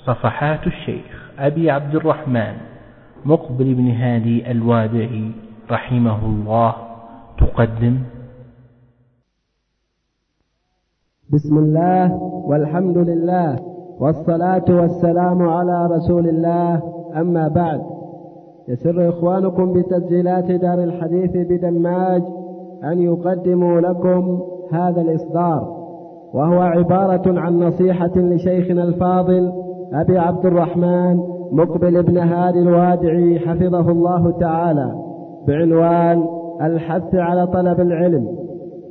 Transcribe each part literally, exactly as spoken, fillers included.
صفحات الشيخ أبي عبد الرحمن مقبل بن هادي الوادعي رحمه الله تقدم. بسم الله والحمد لله والصلاة والسلام على رسول الله، أما بعد. يسر إخوانكم بتسجيلات دار الحديث بدماج أن يقدموا لكم هذا الإصدار، وهو عبارة عن نصيحة لشيخنا الفاضل أبي عبد الرحمن مقبل بن هادي الوادعي حفظه الله تعالى، بعنوان الحث على طلب العلم.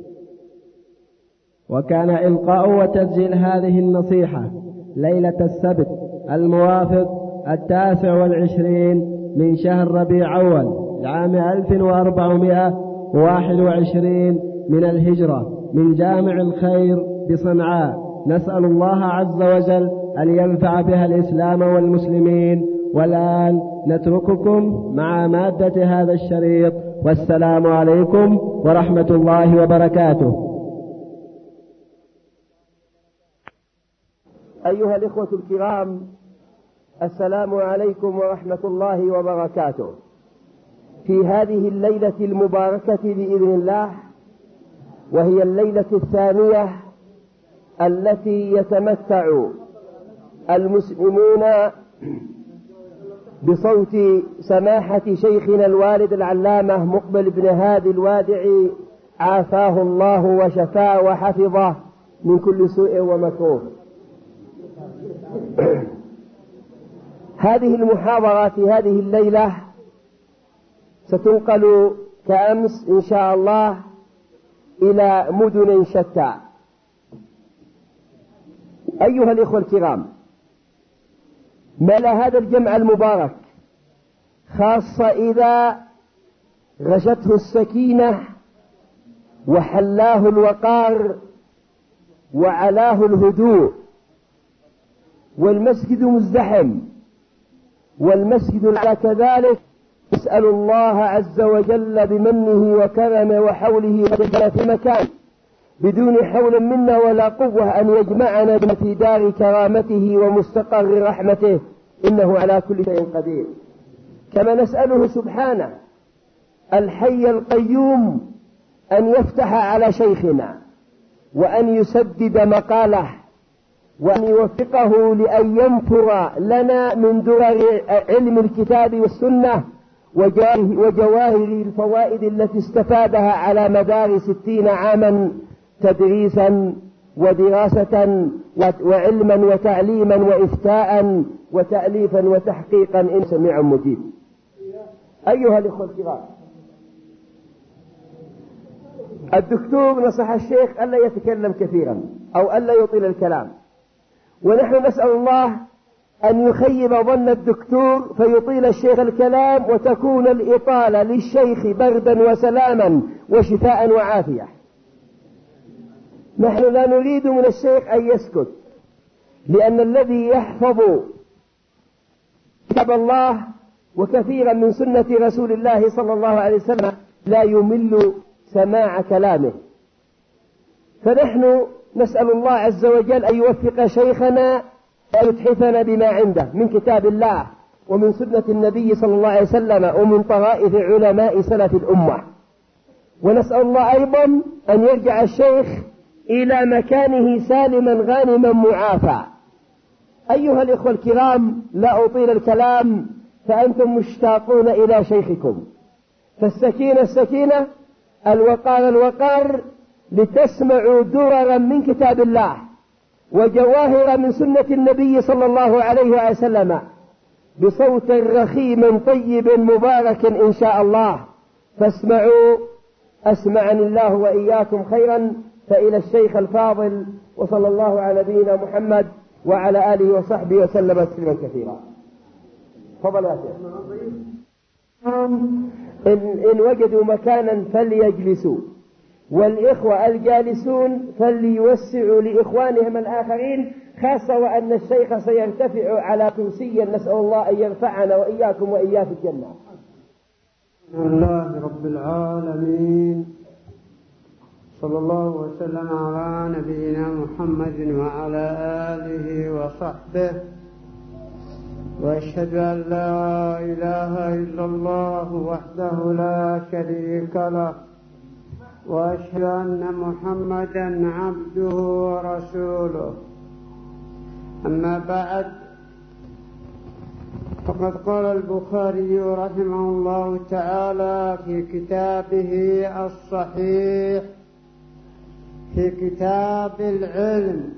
وكان إلقاء وتسجيل هذه النصيحة ليلة السبت الموافق التاسع والعشرين من شهر ربيع أول لعام ألف وأربعمائة وواحد وعشرين من الهجرة، من جامع الخير بصنعاء. نسأل الله عز وجل أن ينفع بها الإسلام والمسلمين. والآن نترككم مع مادة هذا الشريط، والسلام عليكم ورحمة الله وبركاته. أيها الإخوة الكرام، السلام عليكم ورحمة الله وبركاته. في هذه الليلة المباركة بإذن الله، وهي الليلة الثانية التي يتمتع المسلمون بصوت سماحة شيخنا الوالد العلامة مقبل بن هادي الوادعي عافاه الله وشفاه وحفظه من كل سوء ومكروه. هذه المحاضرة في هذه الليلة ستنقل كأمس إن شاء الله إلى مدن شتى. أيها الإخوة الكرام، مال هذا الجمع المبارك، خاصة إذا غشته السكينة وحلاه الوقار وعلاه الهدوء، والمسجد مزدحم والمسجد على كذلك. نسأل الله عز وجل بمنه وكرمه وحوله وجل في مكان بدون حول منا ولا قوة أن يجمعنا في دار كرامته ومستقر رحمته، إنه على كل شيء قدير. كما نسأله سبحانه الحي القيوم أن يفتح على شيخنا وأن يسدد مقاله وأن يوفقه لأن ينثر لنا من درر علم الكتاب والسنة وجواهر الفوائد التي استفادها على مدار ستين عاما تدريسا ودراسة وعلما وتعليما وإفتاء وتأليفا وتحقيقا، إن سميع مجيب. أيها الإخوة الكرام، الدكتور نصح الشيخ ألا يتكلم كثيرا أو ألا يطيل الكلام، ونحن نسأل الله أن يخيب ظن الدكتور فيطيل الشيخ الكلام، وتكون الإطالة للشيخ بردا وسلاما وشفاء وعافية. نحن لا نريد من الشيخ أن يسكت، لأن الذي يحفظ كتاب الله وكثيرا من سنة رسول الله صلى الله عليه وسلم لا يمل سماع كلامه. فنحن نسأل الله عز وجل أن يوفق شيخنا وأن يتحفنا بما عنده من كتاب الله ومن سنة النبي صلى الله عليه وسلم ومن طرائف علماء سلف الأمة. ونسأل الله أيضا أن يرجع الشيخ إلى مكانه سالما غانما معافى. أيها الإخوة الكرام، لا أطيل الكلام فأنتم مشتاقون إلى شيخكم، فالسكينة السكينة، الوقار الوقار، لتسمعوا دررا من كتاب الله وجواهر من سنة النبي صلى الله عليه وسلم بصوت رخيم طيب مبارك إن شاء الله. فاسمعوا، أسمعني الله وإياكم خيرا. فإلى الشيخ الفاضل، وصلى الله على نبينا محمد وعلى آله وصحبه وسلم تسليما كثيرا. تفضل يا شيخ. إن, إن وجدوا مكانا فليجلسوا، والإخوة الجالسون فليوسعوا لإخوانهم الآخرين، خاصة وأن الشيخ سيرتفع على كرسي، نسأل الله أن يرفعنا وإياكم وإياه في الجنة. الحمد لله رب العالمين، صلى الله وسلم على نبينا محمد وعلى آله وصحبه وأشهد أن لا إله إلا الله وحده لا شريك له وأشهد أن محمدا عبده ورسوله. أما بعد، فقد قال البخاري رحمه الله تعالى في كتابه الصحيح في كتاب العلم: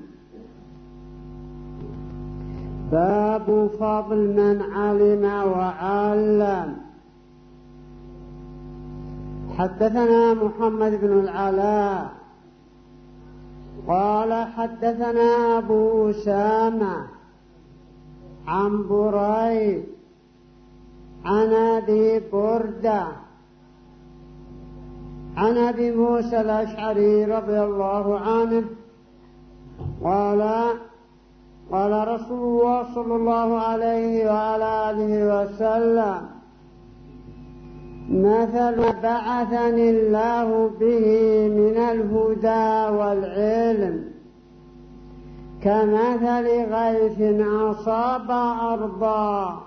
باب فضل من علم وعلم. حدثنا محمد بن العلاء قال حدثنا أبو أسامة عن بريد عن أبي بردة عن أبي موسى الأشعري رضي الله عنه قال قال رسول الله صلى الله عليه وعلى آله وسلم: مثل ما بعثني الله به من الهدى والعلم كمثل غيث أصاب أرضا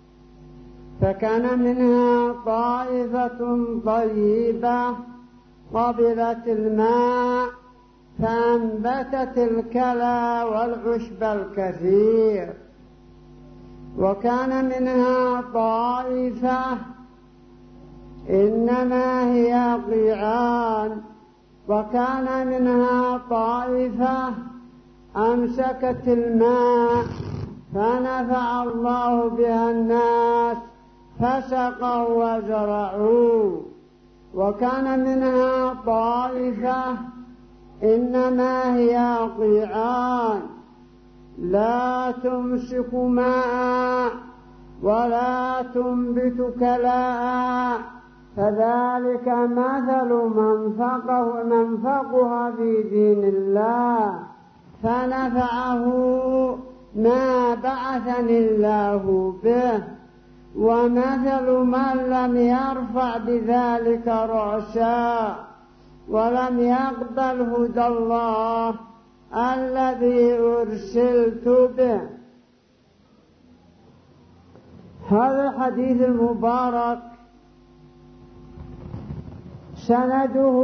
فكان منها طائفة طيبة قبلت الماء فأنبتت الكلى والعشب الكثير، وكان منها طائفة إنما هي قيعان، وكان منها طائفة أمسكت الماء فنفع الله بها الناس فسقوا وزرعوا، وكان منها طائفة إنما هي قيعان لا تمسك ماء ولا تنبت كلاء، فذلك مثل منفقه منفقها في دين الله فنفعه ما بعثني الله به، ومثل من لم يرفع بذلك رأسا ولم يقبل هدى الله الذي أرسلت به. هذا الحديث المبارك سنده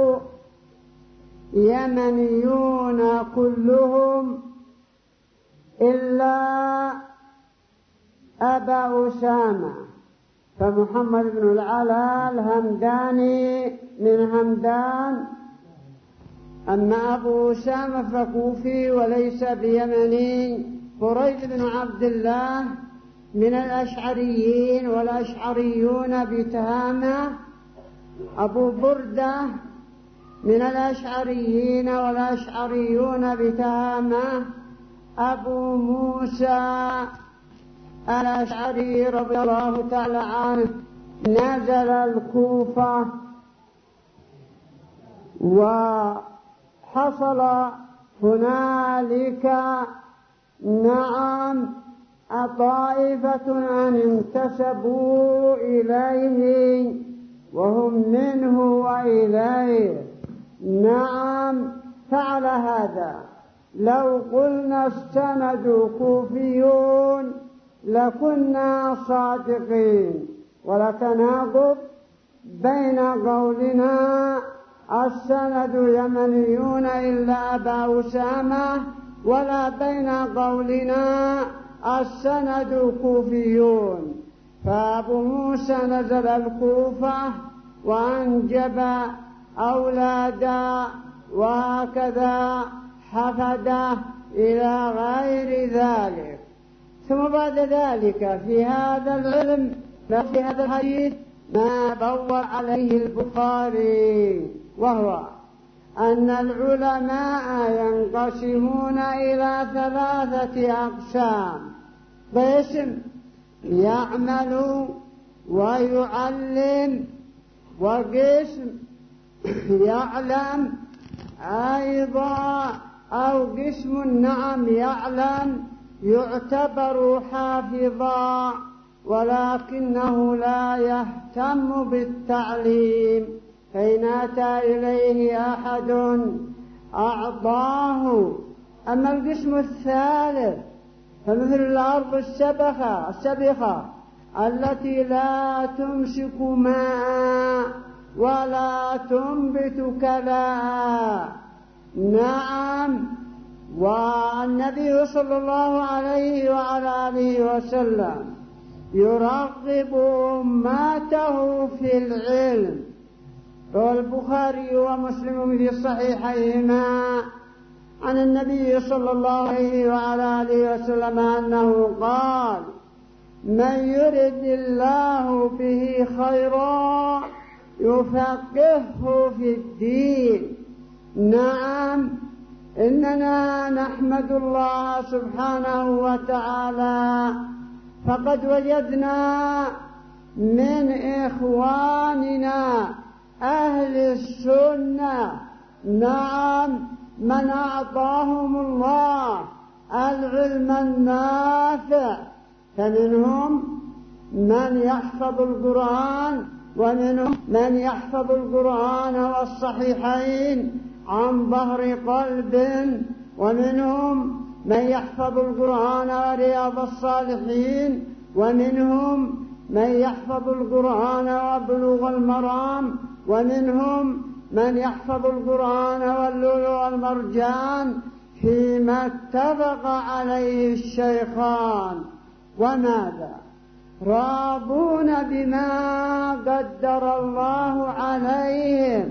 يمنيون كلهم إلا أبا أسامة، فمحمد بن العلاء الهمداني من همدان، أما أبو أسامة فكوفي وليس بيمني. بريد بن عبد الله من الأشعريين والأشعريون بتهامة. أبو بردة من الأشعريين والأشعريون بتهامة. أبو موسى الأشعري رضي الله تعالى عنه نزل الكوفة، وحصل هنالك نعم طائفة أن انتسبوا إليه وهم منه وإليه. نعم فعل هذا. لو قلنا السند كوفيون لكنا صادقين، ولا تناقض بين قولنا السند يمنيون إلا أبا أسامة ولا بين قولنا السند كوفيون. فأبو موسى نزل الكوفة وأنجب أولادا وهكذا حفد إلى غير ذلك. ثم بعد ذلك في هذا العلم في هذا الحديث ما بوّر عليه البخاري، وهو أن العلماء ينقسمون إلى ثلاثة أقسام: قسم يعمل ويعلم، وقسم يعلم أيضا، أو قسم نعم يعلم يعتبر حافظا ولكنه لا يهتم بالتعليم، فإن أتى إليه أحد أعطاه. أما القسم الثالث فمثل الأرض السبخة السبخة التي لا تمسك ماء ولا تنبت كلاء. نعم. والنبي صلى الله عليه وعلى آله وسلم يرغب أمته في العلم. روى البخاري ومسلم في صحيحيهما عن النبي صلى الله عليه وعلى آله وسلم أنه قال: من يرد الله به خيرا يفقهه في الدين. نعم. إننا نحمد الله سبحانه وتعالى، فقد وجدنا من إخواننا أهل السنة نعم من أعطاهم الله العلم النافع، فمنهم من يحفظ القرآن، ومنهم من يحفظ القرآن والصحيحين عن ظهر قلب، ومنهم من يحفظ القرآن ورياض الصالحين، ومنهم من يحفظ القرآن وبلوغ المرام، ومنهم من يحفظ القرآن واللؤلؤ والمرجان فيما اتفق عليه الشيخان. وماذا؟ راضون بما قدر الله عليهم،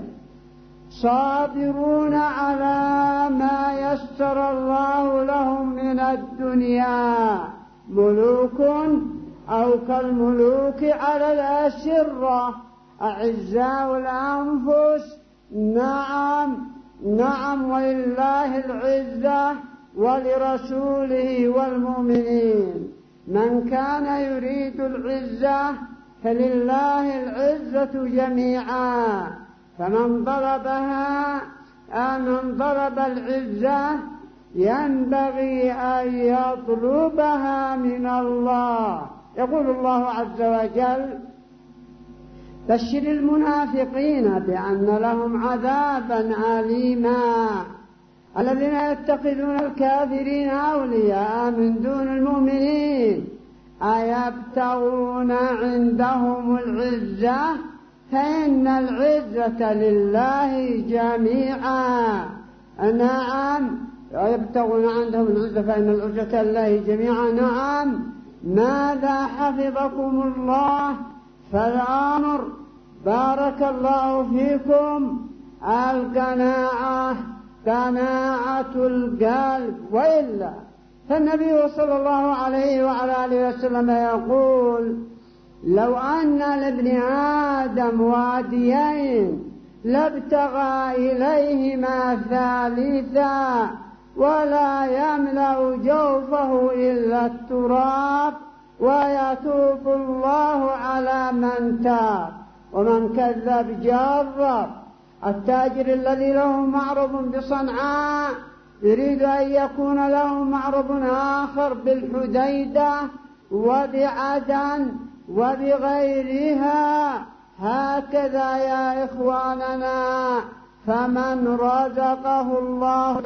صابرون على ما يسر الله لهم من الدنيا، ملوك أو كالملوك على الأسرة، أعزاء الأنفس. نعم نعم. ولله العزة ولرسوله والمؤمنين. من كان يريد العزة فلله العزة جميعا، فمن ضربها أو من ضرب العزة ينبغي أن يطلبها من الله. يقول الله عز وجل: بشر المنافقين بأن لهم عذابا أليما الذين يتخذون الكافرين أولياء من دون المؤمنين أيبتغون عندهم العزة فإن العزة لله جميعا. نعم. يبتغون عندهم العزة فإن العزة لله جميعا. نعم. ماذا حفظكم الله؟ فالأمر بارك الله فيكم القناعة، قناعة القلب. وإلا فالنبي صلى الله عليه وعلى آله وسلم يقول: لو أن لابن آدم واديين لابتغى إليهما ثالثا ولا يملأ جوفه إلا التراب ويتوب الله على من تاب ومن كذب جرب. التاجر الذي له معرض بصنعاء يريد أن يكون له معرض آخر بالحديدة وبعدن وبغيرها. هكذا يا إخواننا، فمن رزقه الله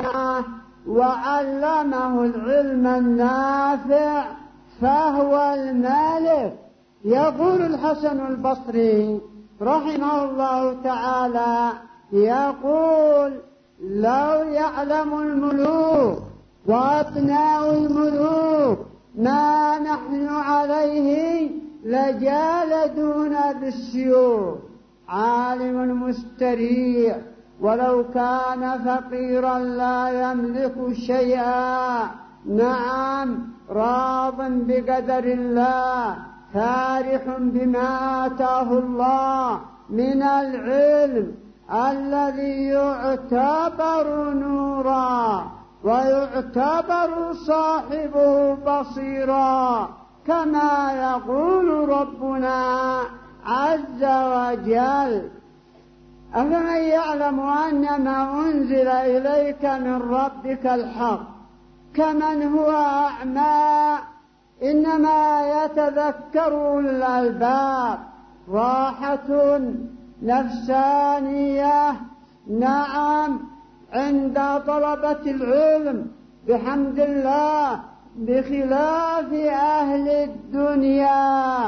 وعلمه العلم النافع فهو المالك. يقول الحسن البصري رحمه الله تعالى، يقول: لو يعلم الملوك وأبناء الملوك ما نحن عليه لجالدونا بالسيوف. عالم مستريح ولو كان فقيرا لا يملك شيئا. نعم. راض بقدر الله، فارح بما آتاه الله من العلم الذي يعتبر نورا ويعتبر صاحبه بصيرا، كما يقول ربنا عز وجل: أفمن يعلم أن ما أنزل إليك من ربك الحق كمن هو أعمى إنما يتذكر أولو الألباب. راحة نفسانية. نعم. عند طلبة العلم بحمد الله بخلاف أهل الدنيا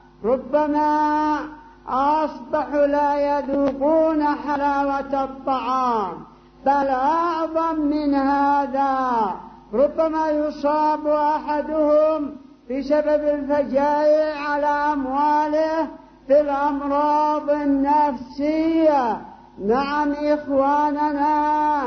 ربما أصبحوا لا يذوقون حلاوة الطعام، بل أعظم من هذا ربما يصاب أحدهم بسبب الفجائع على أمواله بالأمراض النفسية. نعم إخواننا،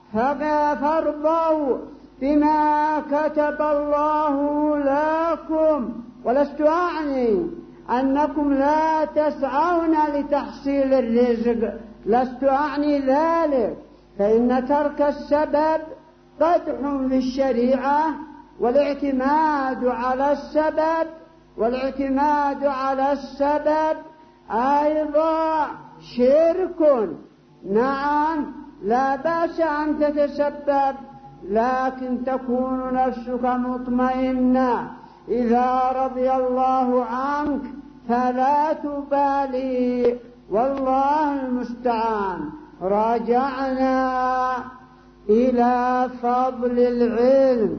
فارضوا بما كتب الله لكم، ولست أعني أنكم لا تسعون لتحصيل الرزق، لست أعني ذلك، فإن ترك السبب قدح في الشريعة، والاعتماد على السبب والاعتماد على السبب أيضا شرك. نعم لا بأس أن تتسبب، لكن تكون نفسك مطمئنة إذا رضي الله عنك فلا تبالي، والله المستعان. راجعنا إلى فضل العلم.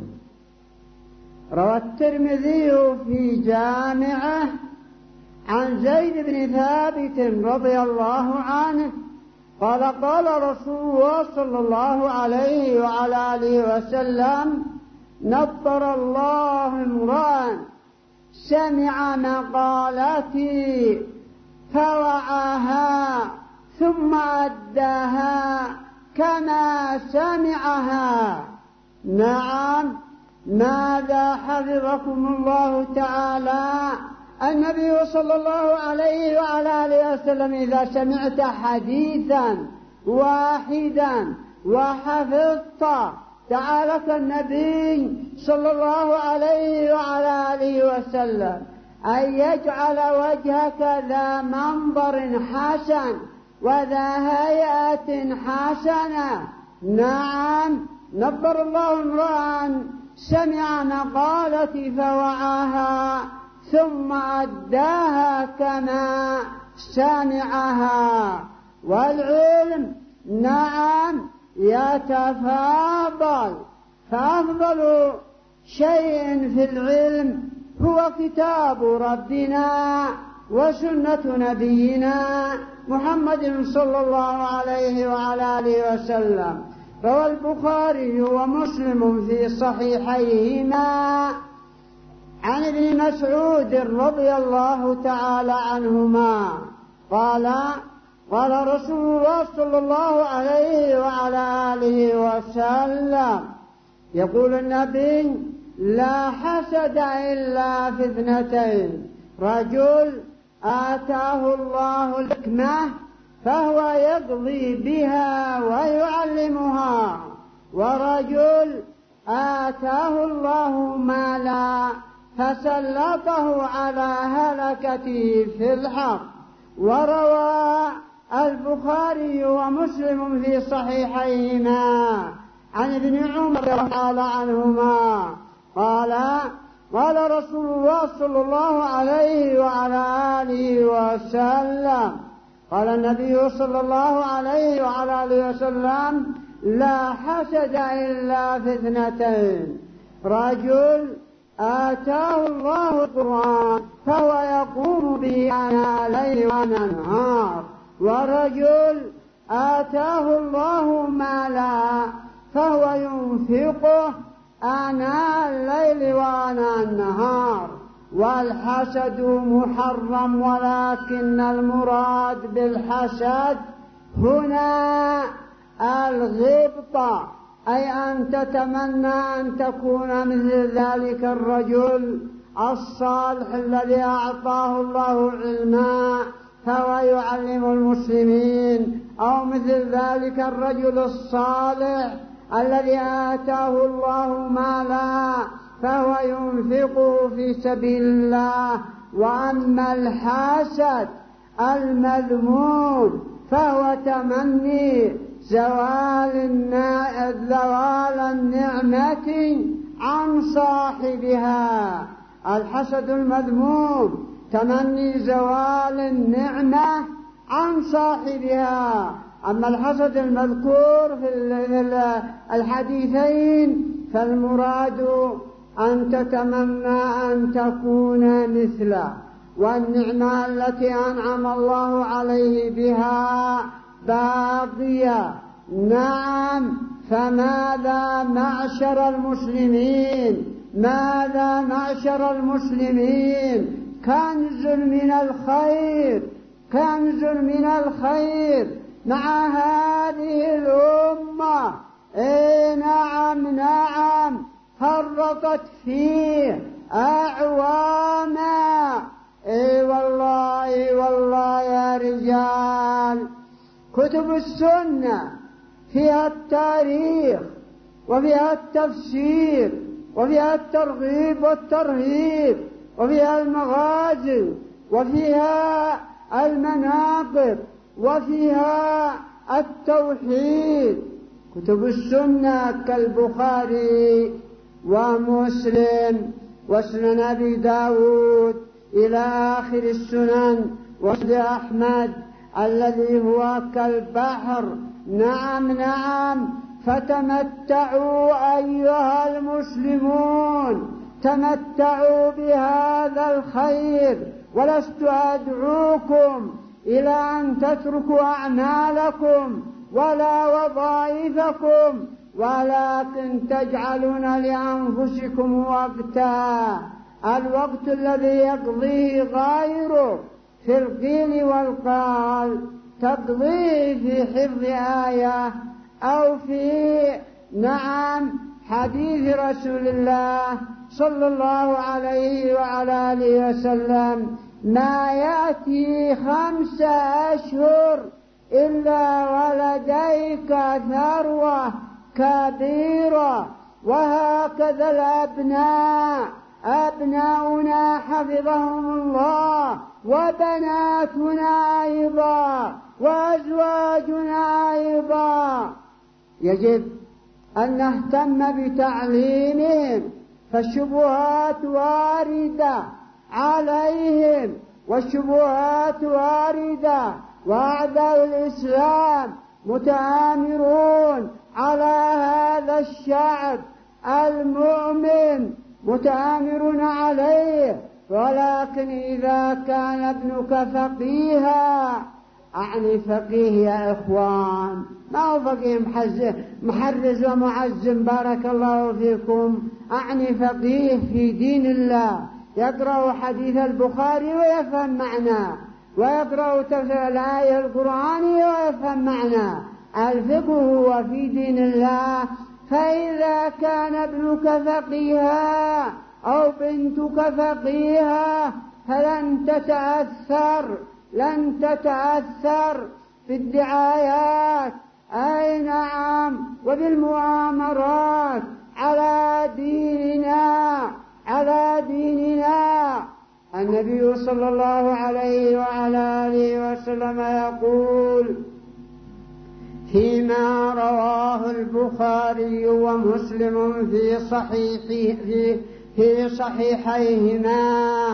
روى الترمذي في جامعه عن زيد بن ثابت رضي الله عنه قال قال رسول الله صلى الله عليه وعلى آله وسلم: نضر الله امرأ سمع مقالتي فوعاها ثم أداها كما سمعها. نعم، ماذا حفظكم الله تعالى؟ النبي صلى الله عليه وعلى آله وسلم إذا سمعت حديثا واحدا وحفظت تعالك النبي صلى الله عليه وعلى آله وسلم أن يجعل وجهك ذا منظر حسن وذا هيئة حسنة. نعم، نبر الله امرأ سمع مقالتي فوعاها ثم أداها كما سمعها. والعلم نعم يتفاضل، فأفضل شيء في العلم هو كتاب ربنا وسنة نبينا محمد صلى الله عليه وعلى آله وسلم. روى البخاري ومسلم في صحيحيهما عن ابن مسعود رضي الله تعالى عنهما قال قال رسول الله صلى الله عليه وعلى آله وسلم: يقول النبي: لا حسد إلا في اثنتين، رجل آتاه الله الحكمة فهو يقضي بها ويعلمها، ورجل آتاه الله مالا فسلطه على هلكته في الحق. وروى البخاري ومسلم في صحيحيهما عن ابن عمر قال عنهما قال قال رسول الله صلى الله عليه وعلى آله وسلم: قال النبي صلى الله عليه وعلى آله وسلم: لا حسد إلا في اثنتين، رجل آتاه الله القرآن فهو يقوم به آناء الليل وآناء النهار، ورجل آتاه الله مالا فهو ينفقه آناء الليل وآناء النهار. والحسد محرم، ولكن المراد بالحسد هنا الغبطة، أي أن تتمنى أن تكون مثل ذلك الرجل الصالح الذي أعطاه الله علما فهو يعلم المسلمين، أو مثل ذلك الرجل الصالح الذي آتاه الله مالا فهو ينفقه في سبيل الله. وأما الحاسد المذموم فهو تمني زوال زوال النعمة عن صاحبها. الحسد المذموم تمني زوال النعمة عن صاحبها. أما الحسد المذكور في الحديثين فالمراد أن تتمنى أن تكون مثله، والنعمة التي أنعم الله عليه بها باقية. نعم، فماذا معشر المسلمين، ماذا معشر المسلمين؟ كنز من الخير، كنز من الخير مع هذه الأمة. إيه نعم نعم، فرطت فيه أعواما. إيه والله والله يا رجال، كتب السنة فيها التاريخ وفيها التفسير وفيها الترغيب والترهيب وفيها المغازي وفيها المناقب وفيها التوحيد. كتب السنة كالبخاري ومسلم وسنن أبي داود إلى آخر السنن، وسنن أحمد الذي هو كالبحر. نعم نعم، فتمتعوا أيها المسلمون، تمتعوا بهذا الخير، ولست أدعوكم إلى أن تتركوا أعمالكم ولا وظائفكم، ولكن تجعلون لأنفسكم وقتا، الوقت الذي يقضيه غيره في القيل والقال، تقضيه في حفظ آية أو في نعم حديث رسول الله صلى الله عليه وعلى آله وسلم. ما يأتي خمس أشهر إلا ولديك ثروة كبيرة. وهكذا الأبناء، أبناؤنا حفظهم الله، وبناتنا أيضا، وأزواجنا أيضا، يجب أن نهتم بتعليمهم، فالشبهات واردة عليهم، والشبهات واردة، وأعداء الإسلام متآمرون على هذا الشعب المؤمن، متآمرون عليه. ولكن إذا كان ابنك فقيها، أعني فقيه يا إخوان، ما هو فقيه محرز ومعزم بارك الله فيكم، أعني فقيه في دين الله، يقرأ حديث البخاري ويفهم معناه، ويقرأ تفسير الآية القرآنية ويفهم معناه. الفقه هو في دين الله. فإذا كان ابنك فقيها أو بنتك فقيها فلن تتأثر، لن تتأثر في الدعايات، أي نعم، وبالمؤامرات على ديننا، على ديننا. النبي صلى الله عليه وعلى آله وسلم يقول فيما رواه البخاري ومسلم في صحيح في, في صحيحيهما: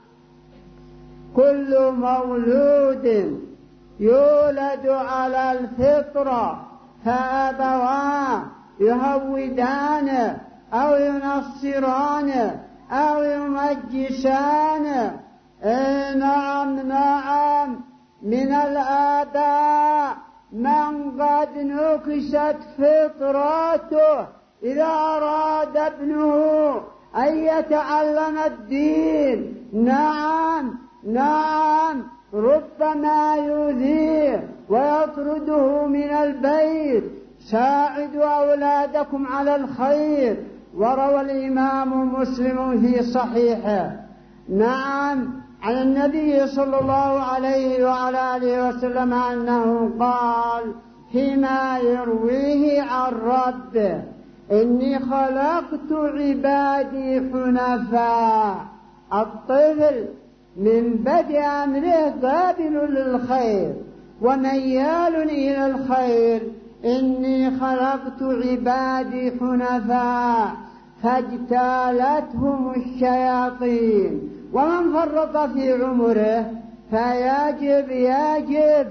كل مولود يولد على الفطرة فأبواه يهودانه أو ينصرانه أو يمجسانه. إيه نعم نعم، من الآباء من قد نكست فطرته إذا أراد ابنه أن يتعلم الدين، نعم نعم، ربما يؤذيه ويطرده من البيت. ساعدوا أولادكم على الخير. وروى الإمام مسلم في صحيحه نعم عن النبي صلى الله عليه وعلى آله وسلم أنه قال فيما يرويه عن ربه: إني خلقت عبادي حنفاء. الطفل من بدء أمره قابل للخير وميال إلى الخير. إني خلقت عبادي حنفاء فاجتالتهم الشياطين. ومن فرط في عمره فيجب يجب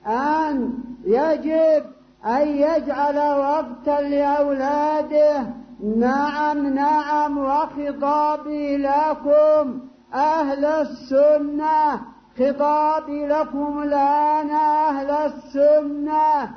أن يجب أن يجعل وقتا لأولاده نعم نعم، وخطابي لكم أهل السنة، خطابي لكم الآن أهل السنة.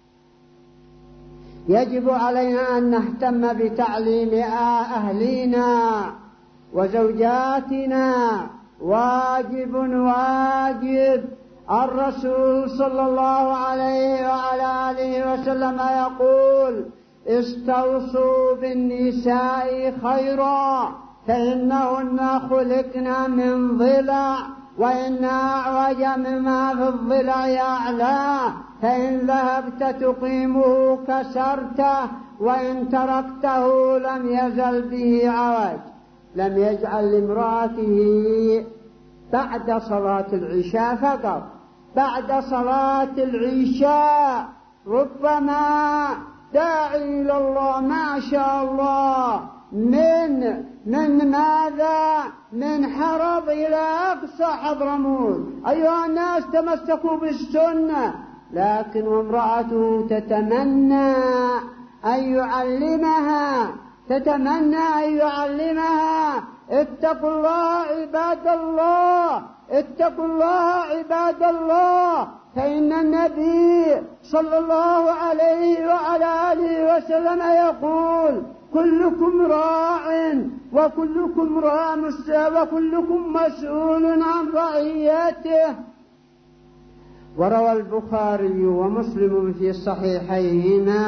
يجب علينا أن نهتم بتعليم أهلينا وزوجاتنا، واجب واجب. الرسول صلى الله عليه وعلى آله وسلم يقول: استوصوا بالنساء خيرا فإنهن خلقن من ضلع، وإن أعوج مما في الضلع أعلاه، فإن ذهبت تقيمه كسرته، وإن تركته لم يزل به عوج. لم يجعل لامرأته بعد صلاة العشاء فقط، بعد صلاة العشاء ربما داعي إلى الله ما شاء الله من من ماذا؟ من حرب إلى أقصى حضرموت. أيها الناس تمسكوا بالسنة، لكن وامرأته تتمنى أن يعلمها تتمنى أن يعلمها اتقوا الله عباد الله، اتقوا الله عباد الله، فإن النبي صلى الله عليه وعلى آله وسلم يقول: كلكم راع وكلكم رامس وكلكم مسؤول عن رعيته. وروى البخاري ومسلم في صحيحيهما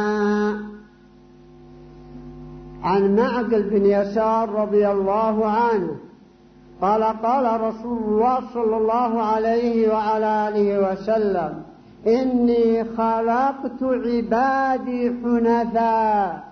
عن معقل بن يسار رضي الله عنه قال: قال رسول الله صلى الله عليه وعلى آله وسلم: إني خلقت عبادي حنفاء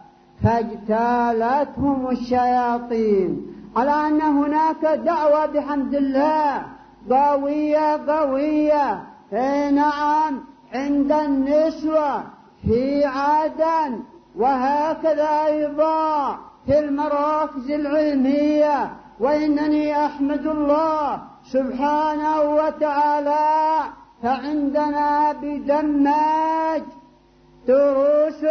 فاجتالتهم الشياطين. على أن هناك دعوة بحمد الله قوية قوية نعم عند النسوة في عدن، وهكذا أيضا في المراكز العلمية. وإنني أحمد الله سبحانه وتعالى فعندنا بدماج دروس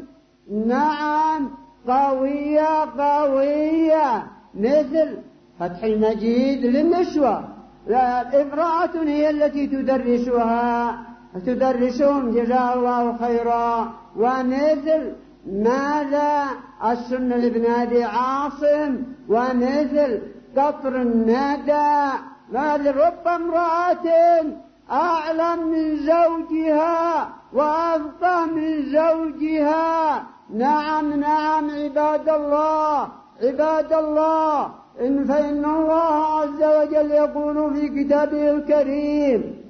نعم قوية قوية مثل فتح المجيد للنسوة، امرأة هي التي تدرسها تدرسهم جزاها الله خيرا. ومثل ماذا؟ السنة لابن أبي عاصم، ومثل قطر الندى. ماذا؟ رب امرأة أعلم من زوجها وأفقه من زوجها. نعم نعم عباد الله عباد الله، إن فإن الله عز وجل يقول في كتابه الكريم: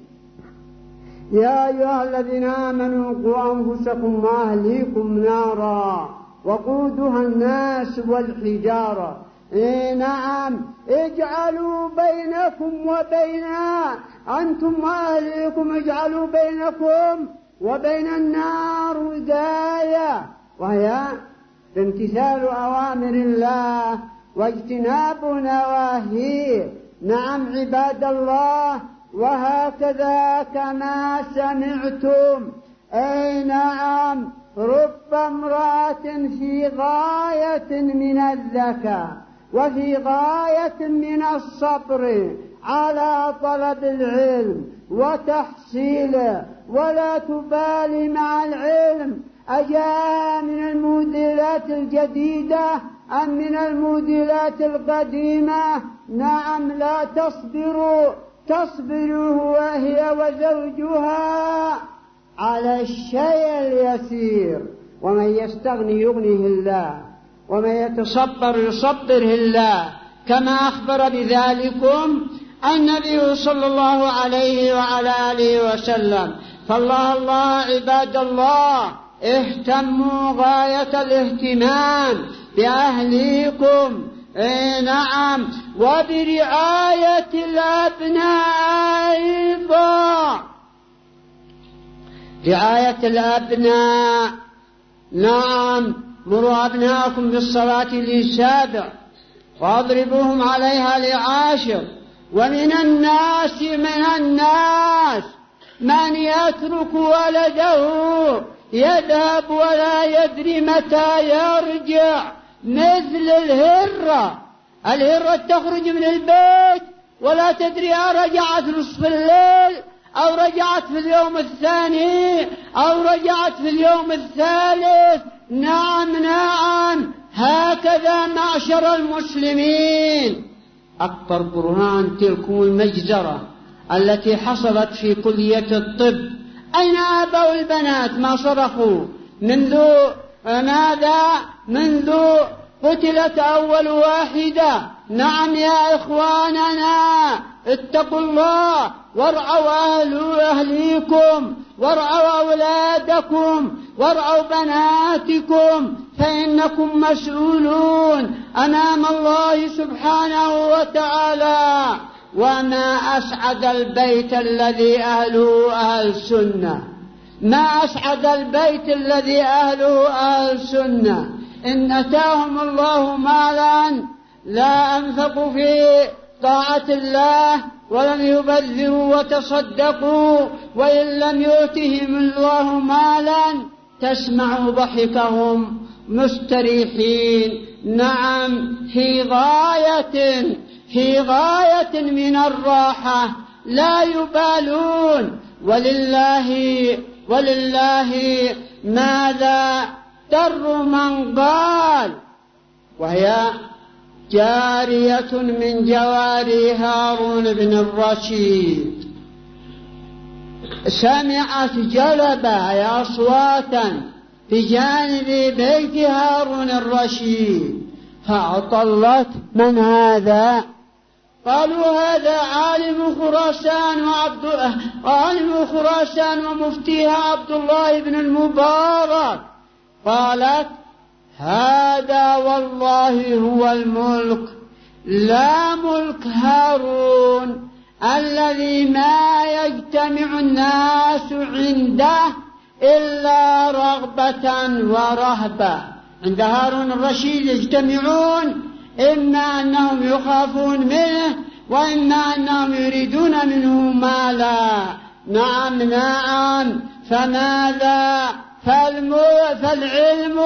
يا أيها الذين آمنوا قوا أنفسكم وأهليكم نارا وقودها الناس والحجارة. إيه نعم، اجعلوا بينكم وبين أنتم وأهليكم اجعلوا بينكم وبين النار وقاية، وهي امتثال أوامر الله واجتناب نواهيه. نعم عباد الله، وهكذا كما سمعتم أي نعم رب امرأة في غاية من الذكاء وفي غاية من الصبر على طلب العلم وتحصيله، ولا تبالي مع العلم أجاء من الموديلات الجديدة أم من الموديلات القديمة. نعم لا تصبر تصبر وهي وزوجها على الشيء اليسير، ومن يستغني يغنيه الله، ومن يتصبر يصبره الله، كما أخبر بذلكم النبي صلى الله عليه وعلى آله وسلم. فالله الله عباد الله، اهتموا غاية الاهتمام بأهليكم إيه نعم وبرعاية الأبناء أيضا، رعاية الأبناء. نعم مروا أبناءكم بالصلاة للسابع واضربوهم عليها لعاشر. ومن الناس من الناس من يترك ولده يذهب ولا يدري متى يرجع، مثل الهرة. الهرة تخرج من البيت ولا تدري رجعت نصف الليل أو رجعت في اليوم الثاني أو رجعت في اليوم الثالث. نعم نعم، هكذا معشر المسلمين. أكبر برهان تلكم المجزرة التي حصلت في كلية الطب. أين آباء البنات ما صرخوا منذ ماذا؟ منذ قتلت أول واحدة. نعم يا إخواننا، اتقوا الله وارعوا أهل أهليكم وارعوا أولادكم وارعوا بناتكم، فإنكم مسؤولون أمام الله سبحانه وتعالى. وما أسعد البيت الذي أهله أهل سنة، ما أسعد البيت الذي أهله أهل سنة. إن أتاهم الله مالا لا أنفقوا في طاعة الله ولم يبذروا وتصدقوا، وإن لم يؤتهم الله مالا تسمع ضحكهم مستريحين. نعم، في غاية في غاية من الراحة، لا يبالون. ولله ولله ماذا در من قال، وهي جارية من جواري هارون بن الرشيد، سمعت جلبة أصواتا بجانب بيت هارون الرشيد فأطلت: من هذا؟ قالوا: هذا عالم خراسان وعبد عالم خراسان ومفتيها عبد الله بن المبارك. قالت: هذا والله هو الملك، لا ملك هارون الذي ما يجتمع الناس عنده إلا رغبة ورهبة. عند هارون الرشيد يجتمعون إما أنهم يخافون منه وإما أنهم يريدون منه مالا. نعم نعم، فماذا؟ فالعلم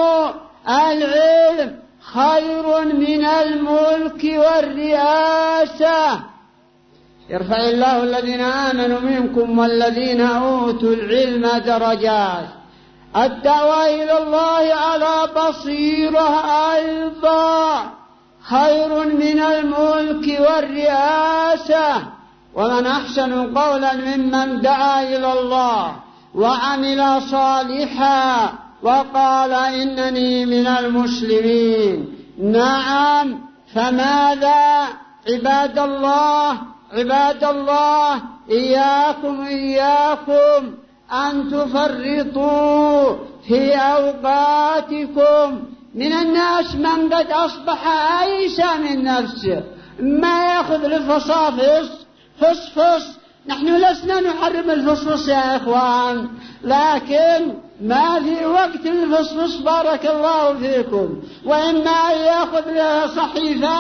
العلم خير من الملك والرئاسة. يرفع الله الذين آمنوا منكم والذين أوتوا العلم درجات. الدعوة إلى الله على بصيرة أيضا خير من الملك والرئاسة. ومن أحسن قولا ممن دعا إلى الله وعمل صالحا وقال إنني من المسلمين. نعم، فماذا؟ عباد الله عباد الله، إياكم إياكم أن تفرطوا في أوقاتكم. من الناس من قد أصبح أيسى من نفسه، ما يأخذ الفصافص فصفص. نحن لسنا نحرم الفصفص يا إخوان، لكن ما في وقت الفصفص بارك الله فيكم. وإما أن يأخذ صحيفة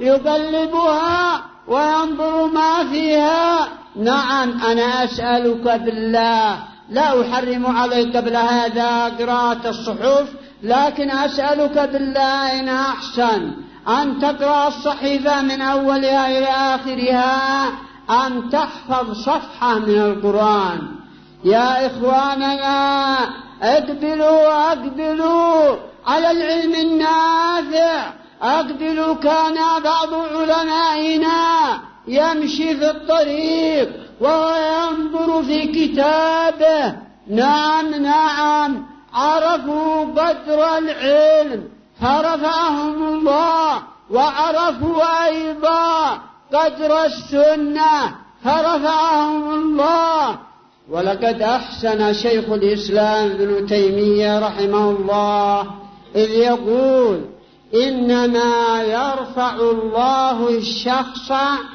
يقلبها وينظر ما فيها. نعم، أنا أسألك بالله، لا أحرم عليك قبل هذا قراءة الصحف، لكن أسألك بالله إن أحسن أن تقرأ الصحيفة من أولها إلى آخرها، أن تحفظ صفحة من القرآن. يا إخواننا، اقبلوا اقبلوا على العلم النافع. اقبلوا. كان بعض علمائنا يمشي في الطريق وينظر في كتابه. نعم نعم، عرفوا قدر العلم فرفعهم الله، وعرفوا أيضا قدر السنة فرفعهم الله. ولقد أحسن شيخ الإسلام ابن تيمية رحمه الله إذ يقول: إنما يرفع الله الشخص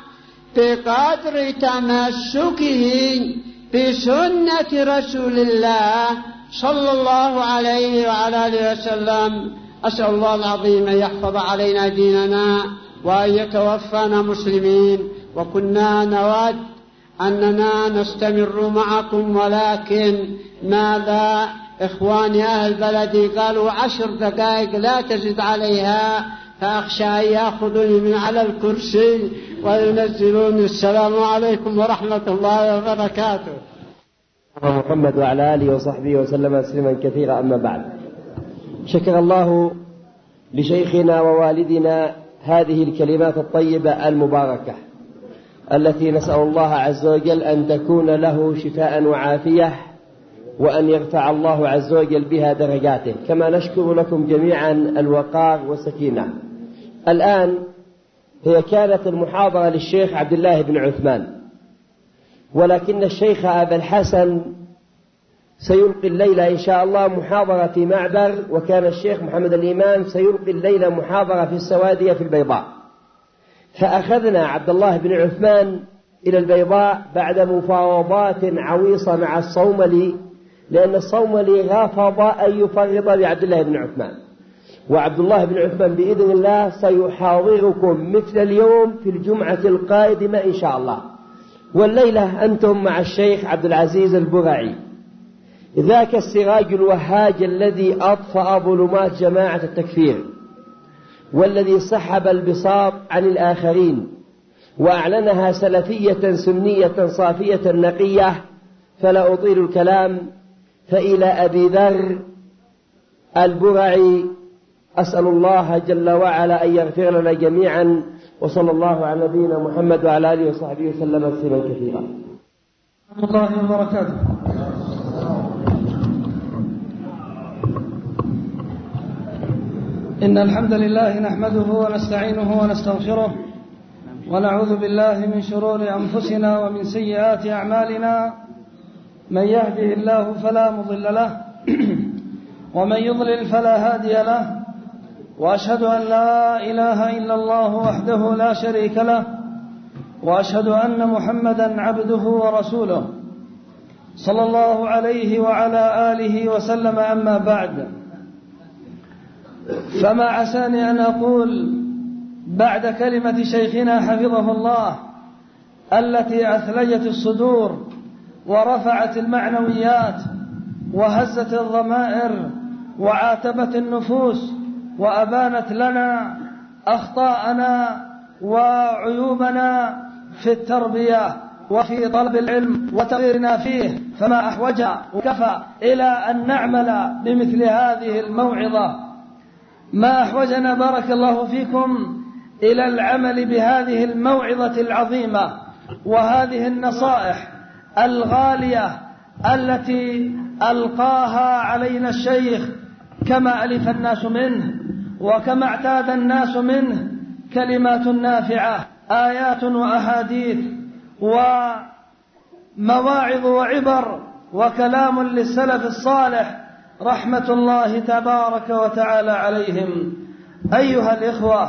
بقدر تمسكه بسنة رسول الله صلى الله عليه وعلى آله وسلم. أسأل الله العظيم أن يحفظ علينا ديننا وأن يتوفانا مسلمين. وكنا نود أننا نستمر معكم، ولكن ماذا إخواني أهل بلدي قالوا عشر دقائق لا تزد عليها، فأخشى أن يأخذوني من على الكرسي وينزلوني. السلام عليكم ورحمة الله وبركاته. محمد وعلى آله وصحبه وسلم تسليما كثيرا. أما بعد، شكر الله لشيخنا ووالدنا هذه الكلمات الطيبة المباركة التي نسأل الله عز وجل أن تكون له شفاء وعافية، وأن يرفع الله عز وجل بها درجاته، كما نشكر لكم جميعا الوقار والسكينة. الآن هي كانت المحاضرة للشيخ عبد الله بن عثمان، ولكن الشيخ أبا الحسن سيلقي الليلة إن شاء الله محاضرة في معبر، وكان الشيخ محمد الإمام سيلقي الليلة محاضرة في السوادية في البيضاء. فأخذنا عبد الله بن عثمان إلى البيضاء بعد مفاوضات عويصة مع الصوملي، لأن الصوملي رفض أن يفرط بعبد الله بن عثمان، وعبد الله بن عثمان بإذن الله سيحاضركم مثل اليوم في الجمعة القادمة إن شاء الله. والليلة أنتم مع الشيخ عبد العزيز البرعي، ذاك السراج الوهاج الذي أطفأ ظلمات جماعة التكفير، والذي سحب البساط عن الآخرين وأعلنها سلفية سنية صافية نقية. فلا أطيل الكلام، فإلى أبي ذر البرعي أسأل الله جل وعلا أن يغفر لنا جميعا، وصلى الله على نبينا محمد وعلى آله وصحبه وسلم تسليما كثيرا. الله وبركاته. إن الحمد لله نحمده ونستعينه ونستغفره، ونعوذ بالله من شرور أنفسنا ومن سيئات أعمالنا. من يهده الله فلا مضل له ومن يضلل فلا هادي له، وأشهد أن لا إله إلا الله وحده لا شريك له، وأشهد أن محمدا عبده ورسوله صلى الله عليه وعلى آله وسلم. أما بعد، فما عساني أن أقول بعد كلمة شيخنا حفظه الله التي أثلجت الصدور ورفعت المعنويات وهزت الضمائر وعاتبت النفوس وأبانت لنا أخطاءنا وعيوبنا في التربية وفي طلب العلم وتغييرنا فيه، فما أحوج وكفى إلى أن نعمل بمثل هذه الموعظة. ما أحوجنا بارك الله فيكم إلى العمل بهذه الموعظة العظيمة وهذه النصائح الغالية التي ألقاها علينا الشيخ، كما ألف الناس منه وكما اعتاد الناس منه، كلمات نافعة، آيات وأحاديث ومواعظ وعبر وكلام للسلف الصالح رحمة الله تبارك وتعالى عليهم. أيها الإخوة،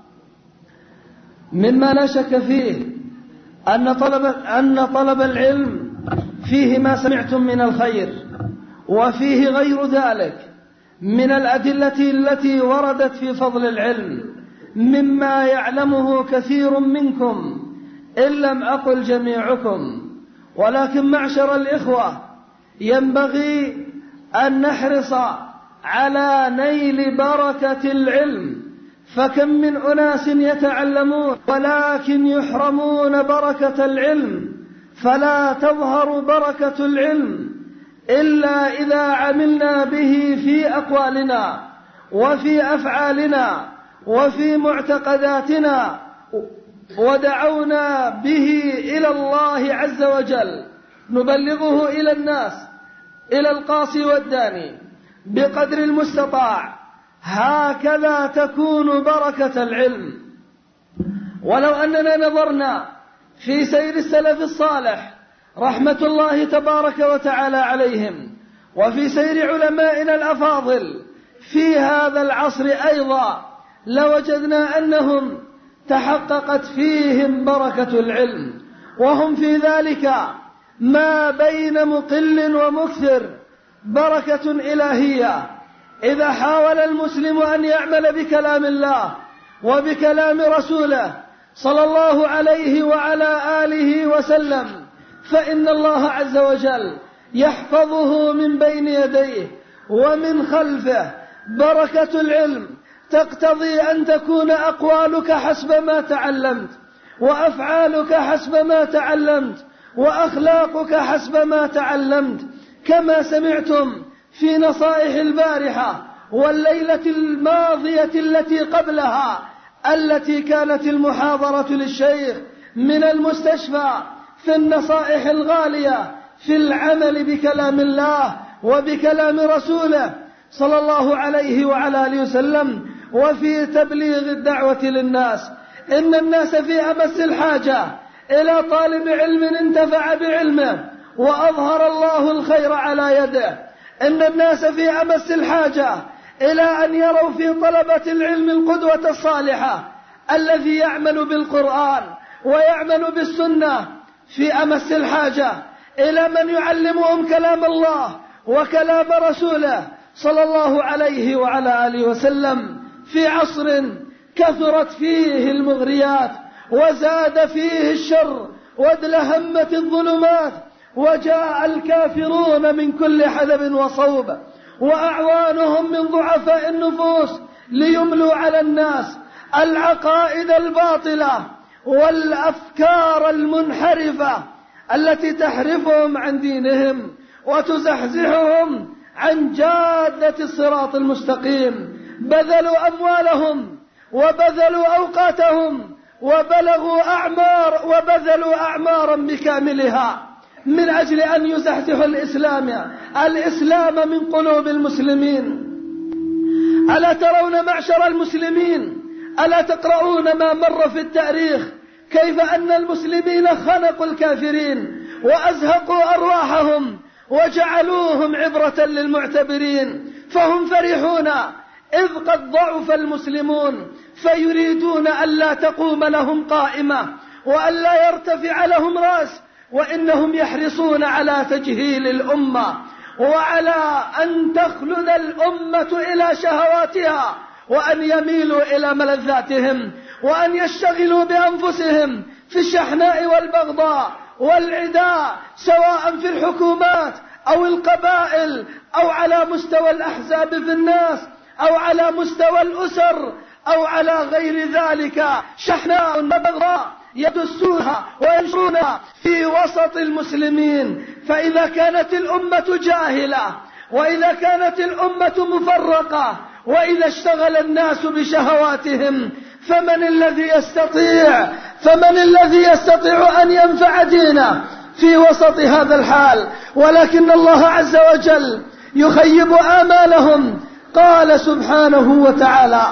مما لا شك فيه أن طلب, أن طلب العلم فيه ما سمعتم من الخير، وفيه غير ذلك من الأدلة التي وردت في فضل العلم مما يعلمه كثير منكم إن لم أقل جميعكم. ولكن معشر الإخوة، ينبغي أن نحرص على نيل بركة العلم، فكم من أناس يتعلمون ولكن يحرمون بركة العلم. فلا تظهر بركة العلم إلا إذا عملنا به في أقوالنا وفي أفعالنا وفي معتقداتنا، ودعونا به إلى الله عز وجل، نبلغه إلى الناس، إلى القاصي والداني بقدر المستطاع. هكذا تكون بركة العلم. ولو أننا نظرنا في سير السلف الصالح رحمة الله تبارك وتعالى عليهم، وفي سير علمائنا الأفاضل في هذا العصر أيضا، لوجدنا أنهم تحققت فيهم بركة العلم، وهم في ذلك ما بين مقل ومكثر بركة إلهية. إذا حاول المسلم أن يعمل بكلام الله وبكلام رسوله صلى الله عليه وعلى آله وسلم، فإن الله عز وجل يحفظه من بين يديه ومن خلفه. بركة العلم تقتضي أن تكون أقوالك حسب ما تعلمت، وأفعالك حسب ما تعلمت، وأخلاقك حسب ما تعلمت، كما سمعتم في نصائح البارحة والليلة الماضية التي قبلها، التي كانت المحاضرة للشيخ من المستشفى في النصائح الغالية في العمل بكلام الله وبكلام رسوله صلى الله عليه وعلى آله وسلم، وفي تبليغ الدعوة للناس. إن الناس في أمس الحاجة إلى طالب علم انتفع بعلمه وأظهر الله الخير على يده. إن الناس في أمس الحاجة إلى أن يروا في طلبة العلم القدوة الصالحة الذي يعمل بالقرآن ويعمل بالسنة. في أمس الحاجة إلى من يعلمهم كلام الله وكلام رسوله صلى الله عليه وعلى آله وسلم، في عصر كثرت فيه المغريات وزاد فيه الشر وادلهمت الظلمات، وجاء الكافرون من كل حدب وصوب وأعوانهم من ضعفاء النفوس ليملوا على الناس العقائد الباطلة والأفكار المنحرفة التي تحرفهم عن دينهم وتزحزحهم عن جادة الصراط المستقيم. بذلوا أموالهم وبذلوا أوقاتهم وبلغوا أعمار وبذلوا أعمارا بكاملها من أجل أن يزحزحوا الإسلام الإسلام من قلوب المسلمين. ألا ترون معشر المسلمين، ألا تقرؤون ما مر في التاريخ كيف أن المسلمين خنقوا الكافرين وأزهقوا أرواحهم وجعلوهم عبرة للمعتبرين، فهم فرحون إذ قد ضعف المسلمون فيريدون ألا تقوم لهم قائمة وألا يرتفع لهم رأس، وإنهم يحرصون على تجهيل الأمة وعلى أن تخلد الأمة إلى شهواتها وأن يميلوا إلى ملذاتهم وأن يشتغلوا بأنفسهم في الشحناء والبغضاء والعداء، سواء في الحكومات أو القبائل أو على مستوى الأحزاب في الناس أو على مستوى الأسر أو على غير ذلك. شحناء وبغضاء يدسونها وينشرونها في وسط المسلمين. فإذا كانت الأمة جاهلة وإذا كانت الأمة مفرقة وإذا اشتغل الناس بشهواتهم، فمن الذي يستطيع فمن الذي يستطيع أن ينفع دينه في وسط هذا الحال؟ ولكن الله عز وجل يخيب آمالهم. قال سبحانه وتعالى: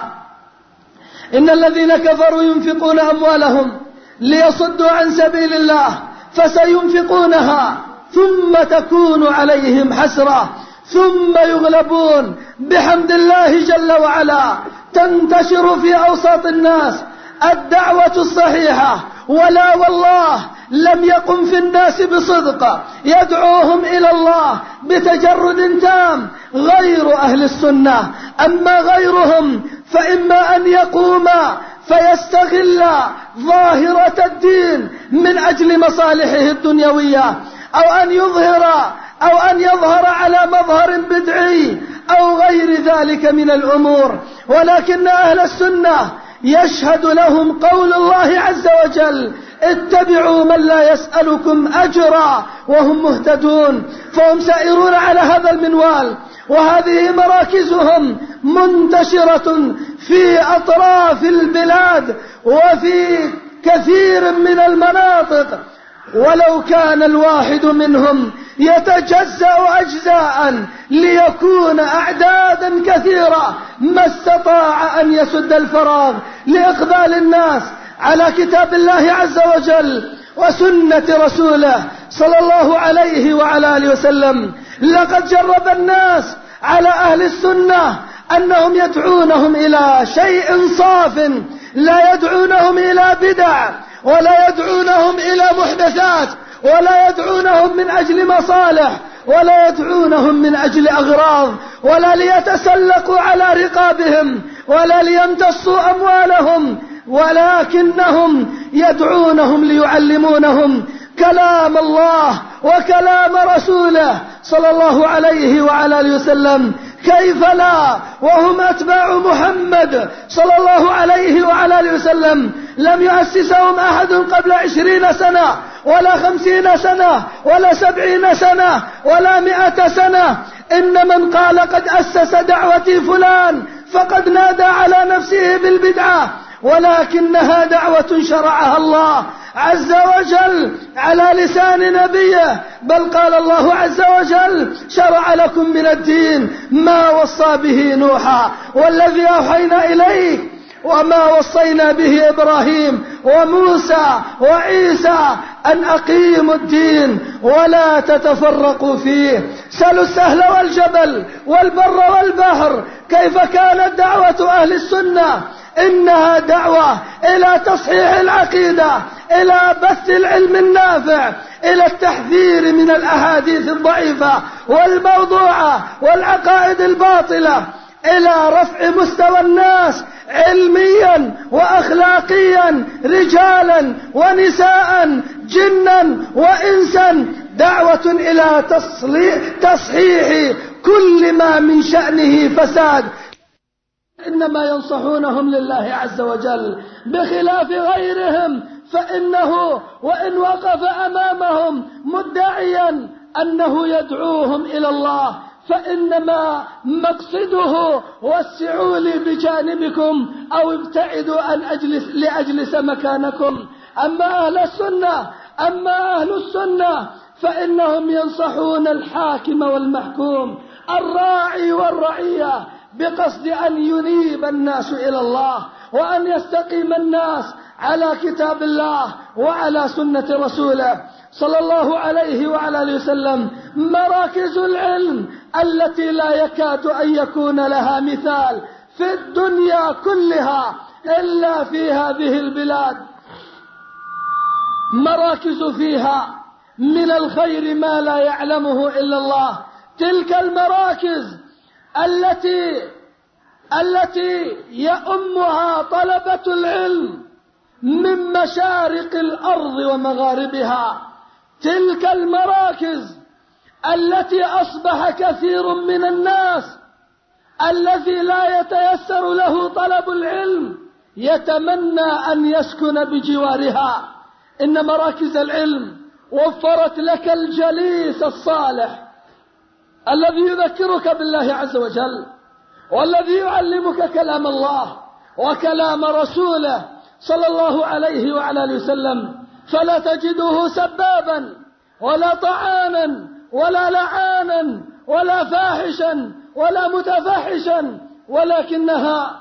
إن الذين كفروا ينفقون أموالهم ليصدوا عن سبيل الله فسينفقونها ثم تكون عليهم حسرة ثم يغلبون بحمد الله جل وعلا. تنتشر في أوساط الناس الدعوة الصحيحة، ولا والله لم يقم في الناس بصدق يدعوهم إلى الله بتجرد تام غير أهل السنة. أما غيرهم فإما أن يقوم فيستغل ظاهرة الدين من أجل مصالحه الدنيوية، أو أن يظهر أو أن يظهر على مظهر بدعي أو غير ذلك من الأمور. ولكن أهل السنة يشهد لهم قول الله عز وجل: اتبعوا من لا يسألكم أجرا وهم مهتدون. فهم سائرون على هذا المنوال، وهذه مراكزهم منتشرة في أطراف البلاد وفي كثير من المناطق. ولو كان الواحد منهم يتجزأ أجزاء ليكون أعدادا كثيرة ما استطاع أن يسد الفراغ لإقبال الناس على كتاب الله عز وجل وسنة رسوله صلى الله عليه وعلى آله وسلم. لقد جرب الناس على أهل السنة أنهم يدعونهم إلى شيء صاف، لا يدعونهم إلى بدع ولا يدعونهم إلى محدثات ولا يدعونهم من أجل مصالح ولا يدعونهم من أجل أغراض ولا ليتسلقوا على رقابهم ولا ليمتصوا أموالهم، ولكنهم يدعونهم ليعلمونهم كلام الله وكلام رسوله صلى الله عليه وعلى آله وسلم. كيف لا وهم أتباع محمد صلى الله عليه وعلى آله وسلم، لم يؤسسهم أحد قبل عشرين سنة ولا خمسين سنة ولا سبعين سنة ولا مئة سنة. إن من قال قد أسس دعوتي فلان فقد نادى على نفسه بالبدعة، ولكنها دعوة شرعها الله عز وجل على لسان نبيه. بل قال الله عز وجل: شرع لكم من الدين ما وصى به نوحا والذي أوحينا إليك وما وصينا به إبراهيم وموسى وعيسى أن أقيموا الدين ولا تتفرقوا فيه. سلوا السهل والجبل والبر والبحر كيف كانت دعوة أهل السنة. إنها دعوة إلى تصحيح العقيدة، إلى بث العلم النافع، إلى التحذير من الأحاديث الضعيفة والموضوعة والعقائد الباطلة، إلى رفع مستوى الناس علميا وأخلاقيا، رجالا ونساء، جنا وإنسا. دعوة إلى تصحيح كل ما من شأنه فساد. إنما ينصحونهم لله عز وجل، بخلاف غيرهم فإنه وإن وقف أمامهم مدعيا أنه يدعوهم إلى الله فإنما مقصده: وسعوا لي بجانبكم أو ابتعدوا أن أجلس لأجلس مكانكم. أما أهل السنة أما أهل السنة فإنهم ينصحون الحاكم والمحكوم، الراعي والرعية، بقصد أن ينيب الناس إلى الله وأن يستقيم الناس على كتاب الله وعلى سنة رسوله صلى الله عليه وعلى آله وسلم. مراكز العلم التي لا يكاد أن يكون لها مثال في الدنيا كلها إلا في هذه البلاد، مراكز فيها من الخير ما لا يعلمه إلا الله. تلك المراكز التي التي يؤمها طلبة العلم من مشارق الأرض ومغاربها، تلك المراكز التي أصبح كثير من الناس الذي لا يتيسر له طلب العلم يتمنى أن يسكن بجوارها. إن مراكز العلم وفرت لك الجليس الصالح الذي يذكرك بالله عز وجل، والذي يعلمك كلام الله وكلام رسوله صلى الله عليه وعلى آله وسلم. فلا تجده سبابا ولا طعانا ولا لعانا ولا فاحشا ولا متفحشا، ولكنها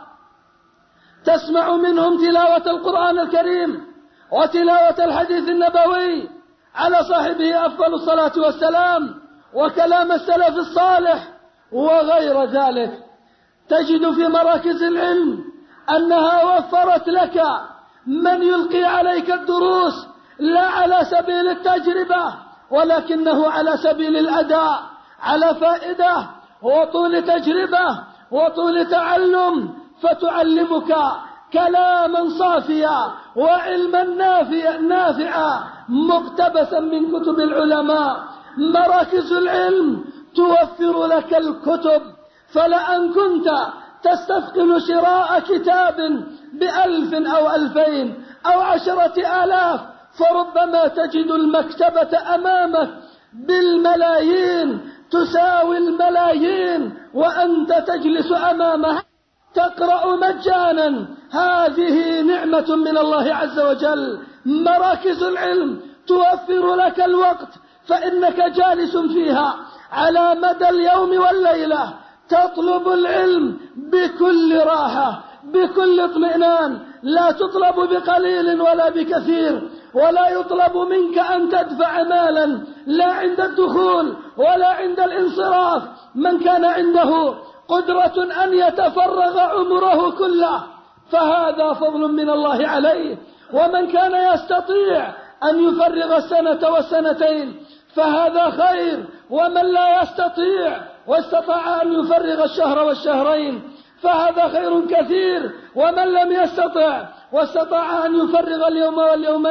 تسمع منهم تلاوة القرآن الكريم وتلاوة الحديث النبوي على صاحبه أفضل الصلاة والسلام، وكلام السلف الصالح وغير ذلك. تجد في مراكز العلم أنها وفرت لك من يلقي عليك الدروس لا على سبيل التجربة ولكنه على سبيل الأداء، على فائدة وطول تجربة وطول تعلم، فتعلمك كلاما صافيا وعلما نافعا مقتبسا من كتب العلماء. مراكز العلم توفر لك الكتب، فلأن كنت تستثقل شراء كتاب بألف أو ألفين أو عشرة آلاف، فربما تجد المكتبة أمامك بالملايين، تساوي الملايين، وأنت تجلس أمامها تقرأ مجانا. هذه نعمة من الله عز وجل. مراكز العلم توفر لك الوقت، فإنك جالس فيها على مدى اليوم والليلة تطلب العلم بكل راحة بكل اطمئنان، لا تطلب بقليل ولا بكثير، ولا يطلب منك أن تدفع مالا لا عند الدخول ولا عند الانصراف. من كان عنده قدرة أن يتفرغ عمره كله فهذا فضل من الله عليه، ومن كان يستطيع أن يفرغ السنة والسنتين فهذا خير، ومن لا يستطيع واستطاع أن يفرغ الشهر والشهرين فهذا خير كثير، ومن لم يستطع واستطاع أن يفرغ اليوم واليومين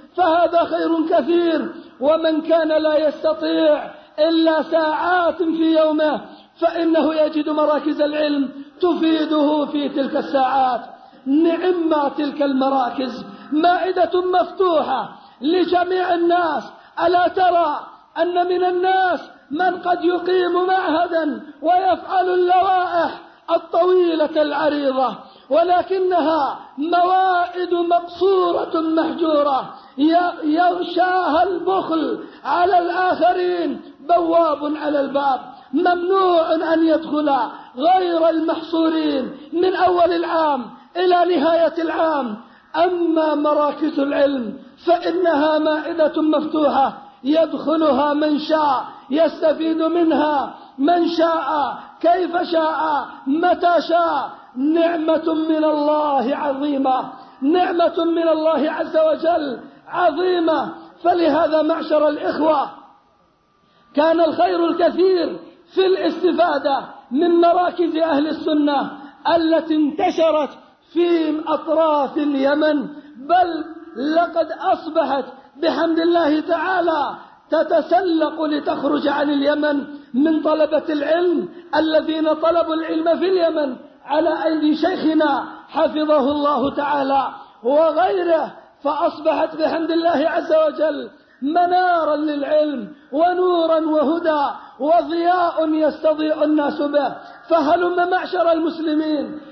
فهذا خير كثير. ومن كان لا يستطيع إلا ساعات في يومه فإنه يجد مراكز العلم تفيده في تلك الساعات. نعم تلك المراكز، مائدة مفتوحة لجميع الناس. ألا ترى أن من الناس من قد يقيم معهدا ويفعل اللوائح الطويلة العريضة، ولكنها موائد مقصورة محجورة يغشاها البخل على الآخرين، بواب على الباب، ممنوع أن يدخل غير المحصورين من أول العام إلى نهاية العام. أما مراكز العلم فإنها مائدة مفتوحة يدخلها من شاء، يستفيد منها من شاء، كيف شاء، متى شاء. نعمة من الله عظيمة، نعمة من الله عز وجل عظيمة. فلهذا معشر الإخوة كان الخير الكثير في الاستفادة من مراكز أهل السنة التي انتشرت في أطراف اليمن، بل لقد أصبحت بحمد الله تعالى تتسلق لتخرج عن اليمن من طلبة العلم الذين طلبوا العلم في اليمن على أيدي شيخنا حفظه الله تعالى وغيره، فأصبحت بحمد الله عز وجل منارا للعلم ونورا وهدى وضياء يستضيء الناس به. فهلم معشر المسلمين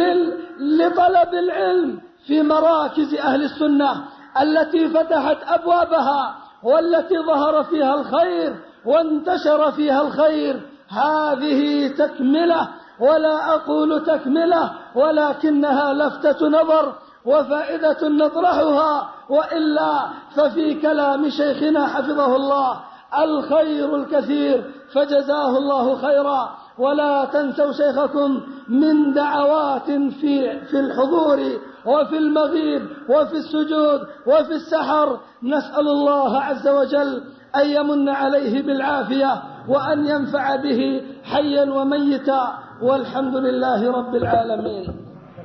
لطلب العلم في مراكز أهل السنة التي فتحت أبوابها والتي ظهر فيها الخير وانتشر فيها الخير. هذه تكملة، ولا أقول تكملة ولكنها لفتة نظر وفائدة نطرحها، وإلا ففي كلام شيخنا حفظه الله الخير الكثير، فجزاه الله خيرا. ولا تنسوا شيخكم من دعوات في في الحضور وفي المغيب وفي السجود وفي السحر. نسأل الله عز وجل أن يمن عليه بالعافية وأن ينفع به حيا وميتا، والحمد لله رب العالمين.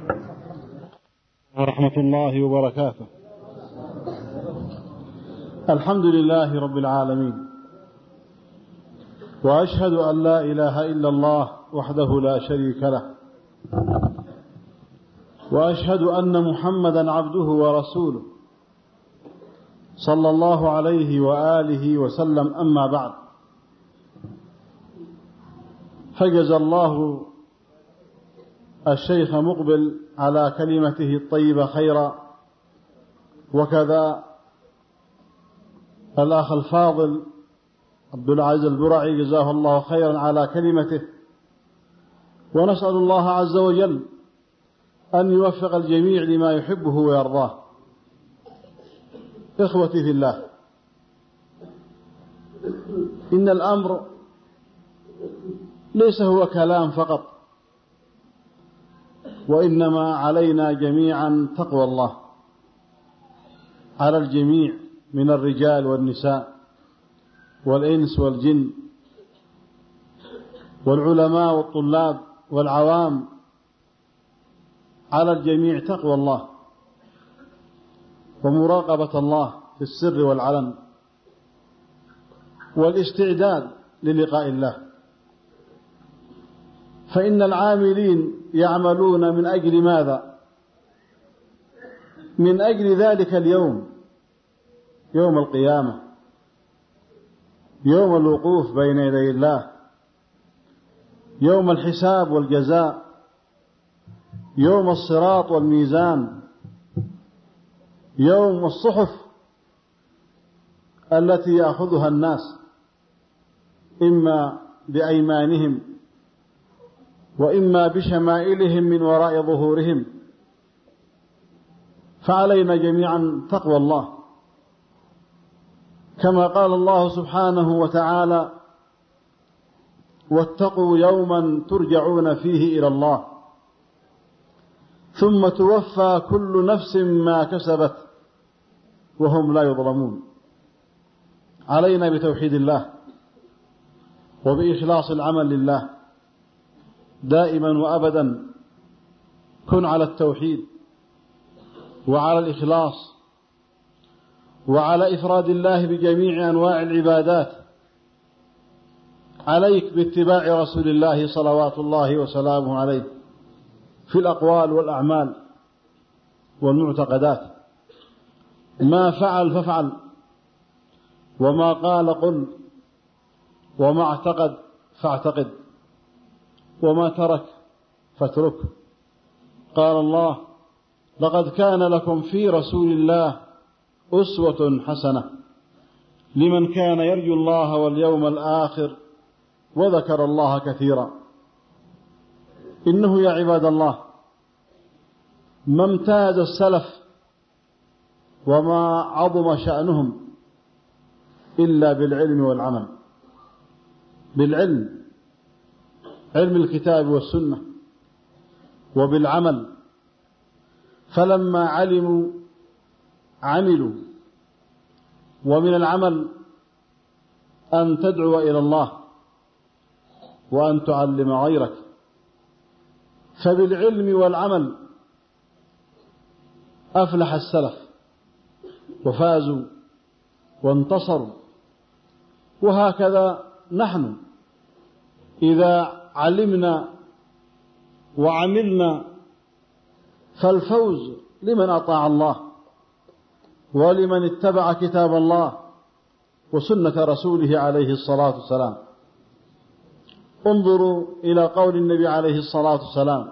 ورحمة الله وبركاته. الحمد لله رب العالمين، وأشهد أن لا إله إلا الله وحده لا شريك له، وأشهد أن محمدا عبده ورسوله صلى الله عليه وآله وسلم. أما بعد، فجزى الله الشيخ مقبل على كلمته الطيبة خيرا، وكذا الأخ الفاضل عبد العزيز البرعي جزاه الله خيرا على كلمته. ونسأل الله عز وجل أن يوفق الجميع لما يحبه ويرضاه. إخوتي في الله، إن الأمر ليس هو كلام فقط، وإنما علينا جميعا تقوى الله، على الجميع من الرجال والنساء والإنس والجن والعلماء والطلاب والعوام، على الجميع تقوى الله ومراقبة الله في السر والعلن، والاستعداد للقاء الله. فإن العاملين يعملون من أجل ماذا؟ من أجل ذلك اليوم، يوم القيامة، يوم الوقوف بين يدي الله، يوم الحساب والجزاء، يوم الصراط والميزان، يوم الصحف التي يأخذها الناس إما بأيمانهم وإما بشمائلهم من وراء ظهورهم. فعلينا جميعا تقوى الله، كما قال الله سبحانه وتعالى: واتقوا يوما ترجعون فيه إلى الله ثم توفى كل نفس ما كسبت وهم لا يظلمون. علينا بتوحيد الله وبإخلاص العمل لله دائما وأبدا. كن على التوحيد وعلى الإخلاص وعلى إفراد الله بجميع أنواع العبادات. عليك باتباع رسول الله صلوات الله وسلامه عليه في الأقوال والأعمال والمعتقدات. ما فعل فافعل، وما قال قل، وما اعتقد فاعتقد، وما ترك فاترك. قال الله: لقد كان لكم في رسول الله أسوة حسنة لمن كان يرجو الله واليوم الآخر وذكر الله كثيرا. إنه يا عباد الله ما امتاز السلف وما عظم شأنهم إلا بالعلم والعمل. بالعلم، علم الكتاب والسنة، وبالعمل، فلما علموا عملوا. ومن العمل أن تدعو إلى الله وأن تعلم غيرك. فبالعلم والعمل أفلح السلف وفازوا وانتصروا. وهكذا نحن إذا علمنا وعملنا فالفوز لمن أطاع الله ولمن اتبع كتاب الله وسنة رسوله عليه الصلاة والسلام. انظروا إلى قول النبي عليه الصلاة والسلام: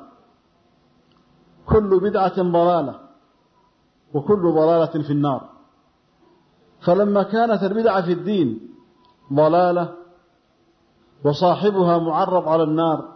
كل بدعة ضلالة وكل ضلالة في النار. فلما كانت البدعة في الدين ضلالة وصاحبها معرض على النار،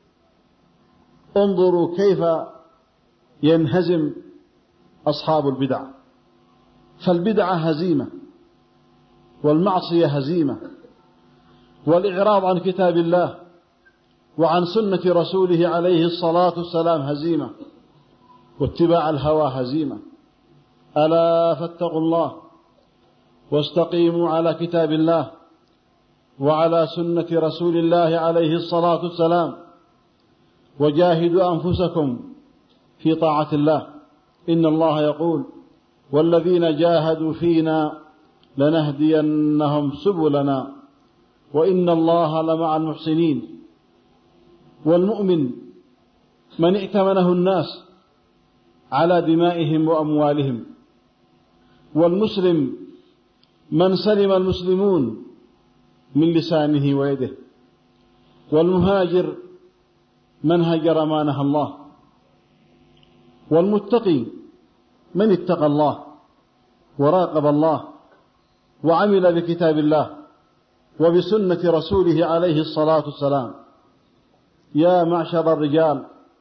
انظروا كيف ينهزم أصحاب البدع. فالبدعة هزيمة، والمعصية هزيمة، والإعراض عن كتاب الله وعن سنة رسوله عليه الصلاة والسلام هزيمة، واتباع الهوى هزيمة. ألا فاتقوا الله واستقيموا على كتاب الله وعلى سنة رسول الله عليه الصلاة والسلام، وجاهدوا أنفسكم في طاعة الله. إن الله يقول: والذين جاهدوا فينا لنهدينهم سبلنا وإن الله لمع المحسنين. والمؤمن من ائتمنه الناس على دمائهم وأموالهم، والمسلم من سلم المسلمون من لسانه ويده، والمهاجر من هجر ما نهى الله، والمتقي من اتقى الله وراقب الله وعمل بكتاب الله وبسنة رسوله عليه الصلاة والسلام. يا معشر الرجال،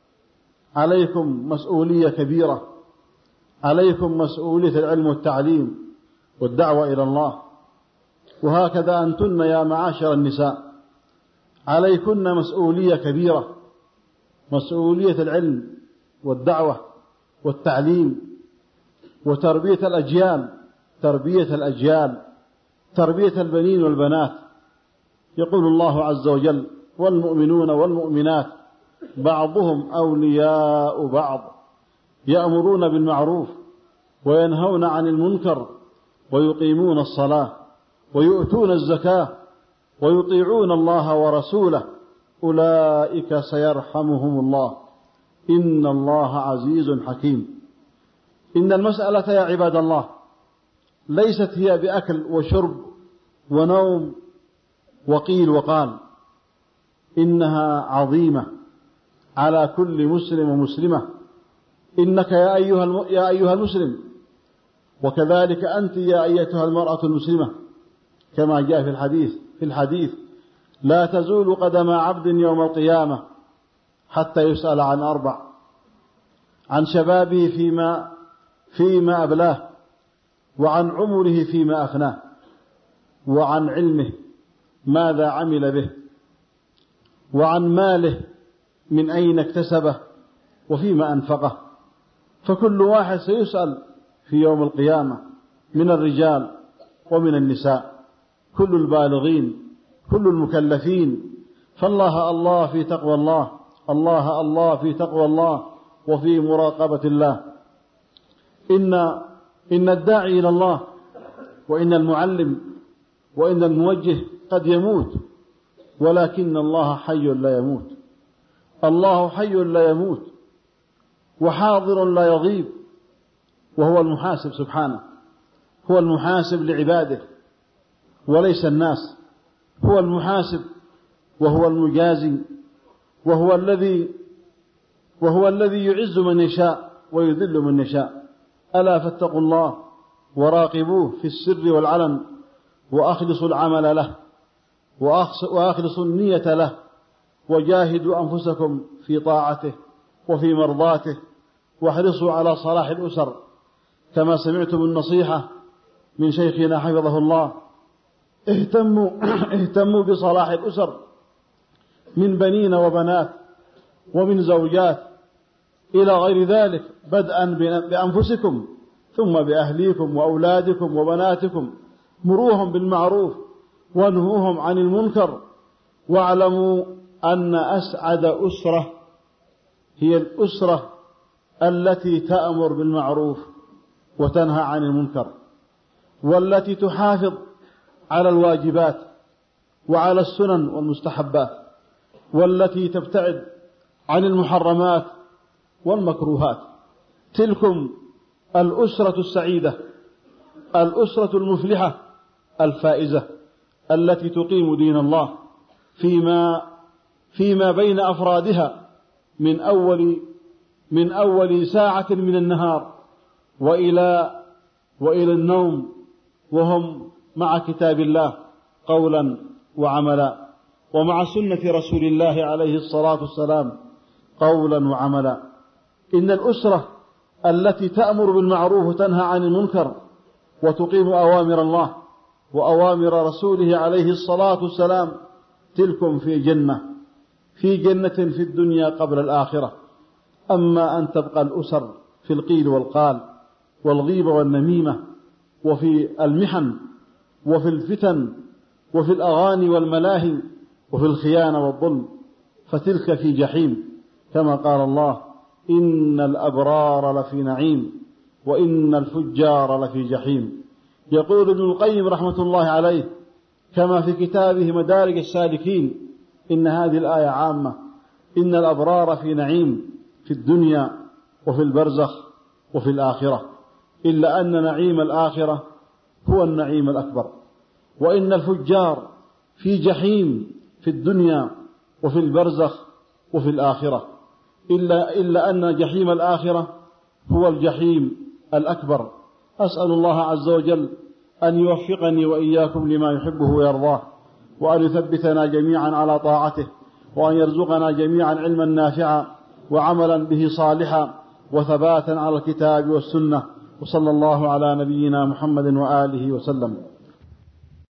عليكم مسؤولية كبيرة، عليكم مسؤولية العلم والتعليم والدعوة إلى الله. وهكذا أنتن يا معاشر النساء، عليكن مسؤولية كبيرة، مسؤولية العلم والدعوة والتعليم وتربية الأجيال، تربية الأجيال، تربية البنين والبنات. يقول الله عز وجل: والمؤمنون والمؤمنات بعضهم أولياء بعض يأمرون بالمعروف وينهون عن المنكر ويقيمون الصلاة ويؤتون الزكاة ويطيعون الله ورسوله أولئك سيرحمهم الله إن الله عزيز حكيم. إن المسألة يا عباد الله ليست هي بأكل وشرب ونوم وقيل وقال، إنها عظيمة على كل مسلم ومسلمة. إنك يا أيها يا أيها المسلم، وكذلك أنت يا أيتها المرأة المسلمة، كما جاء في الحديث في الحديث لا تزول قدم عبد يوم القيامة حتى يسأل عن أربع: عن شبابه فيما فيما أبلاه، وعن عمره فيما أفناه، وعن علمه ماذا عمل به، وعن ماله من أين اكتسبه وفيما أنفقه. فكل واحد سيسأل في يوم القيامة من الرجال ومن النساء، كل البالغين، كل المكلفين. فالله الله في تقوى الله، الله الله في تقوى الله وفي مراقبة الله. إن إن الداعي إلى الله وإن المعلم وإن الموجه قد يموت، ولكن الله حي لا يموت. الله حي لا يموت وحاضر لا يغيب، وهو المحاسب سبحانه، هو المحاسب لعباده وليس الناس، هو المحاسب وهو المجازي، وهو الذي وهو الذي يعز من يشاء ويذل من يشاء. ألا فاتقوا الله وراقبوه في السر والعلن، وأخلصوا العمل له وأخلصوا النية له، وجاهدوا أنفسكم في طاعته وفي مرضاته، واحرصوا على صلاح الأسر كما سمعتم النصيحة من شيخنا حفظه الله. اهتموا, اهتموا بصلاح الأسر من بنين وبنات ومن زوجات إلى غير ذلك، بدءا بأنفسكم ثم بأهليكم وأولادكم وبناتكم. مروهم بالمعروف وانهوهم عن المنكر، واعلموا أن أسعد أسرة هي الأسرة التي تأمر بالمعروف وتنهى عن المنكر، والتي تحافظ على الواجبات وعلى السنن والمستحبات، والتي تبتعد عن المحرمات والمكروهات. تلكم الأسرة السعيدة، الأسرة المفلحة الفائزة، التي تقيم دين الله فيما فيما بين أفرادها من أول من أول ساعة من النهار وإلى وإلى النوم، وهم مع كتاب الله قولا وعملا، ومع سنة رسول الله عليه الصلاة والسلام قولا وعملا. إن الأسرة التي تأمر بالمعروف وتنهى عن المنكر وتقيم أوامر الله وأوامر رسوله عليه الصلاة والسلام، تلكم في جنة في جنة في الدنيا قبل الآخرة. أما أن تبقى الأسر في القيل والقال والغيبة والنميمة، وفي المحن وفي الفتن وفي الأغاني والملاهي وفي الخيانة والظلم، فتلك في جحيم، كما قال الله: إن الأبرار لفي نعيم وإن الفجار لفي جحيم. يقول ابن القيم رحمة الله عليه كما في كتابه مدارج السالكين: إن هذه الآية عامة، إن الأبرار في نعيم في الدنيا وفي البرزخ وفي الآخرة، إلا أن نعيم الآخرة هو النعيم الأكبر، وإن الفجار في جحيم في الدنيا وفي البرزخ وفي الآخرة، إلا, إلا أن جحيم الآخرة هو الجحيم الأكبر. أسأل الله عز وجل أن يوفقني وإياكم لما يحبه ويرضاه، وأن يثبتنا جميعا على طاعته، وأن يرزقنا جميعا علما نافعا وعملا به صالحا وثباتا على الكتاب والسنة. وصلى الله على نبينا محمد وآله وسلم.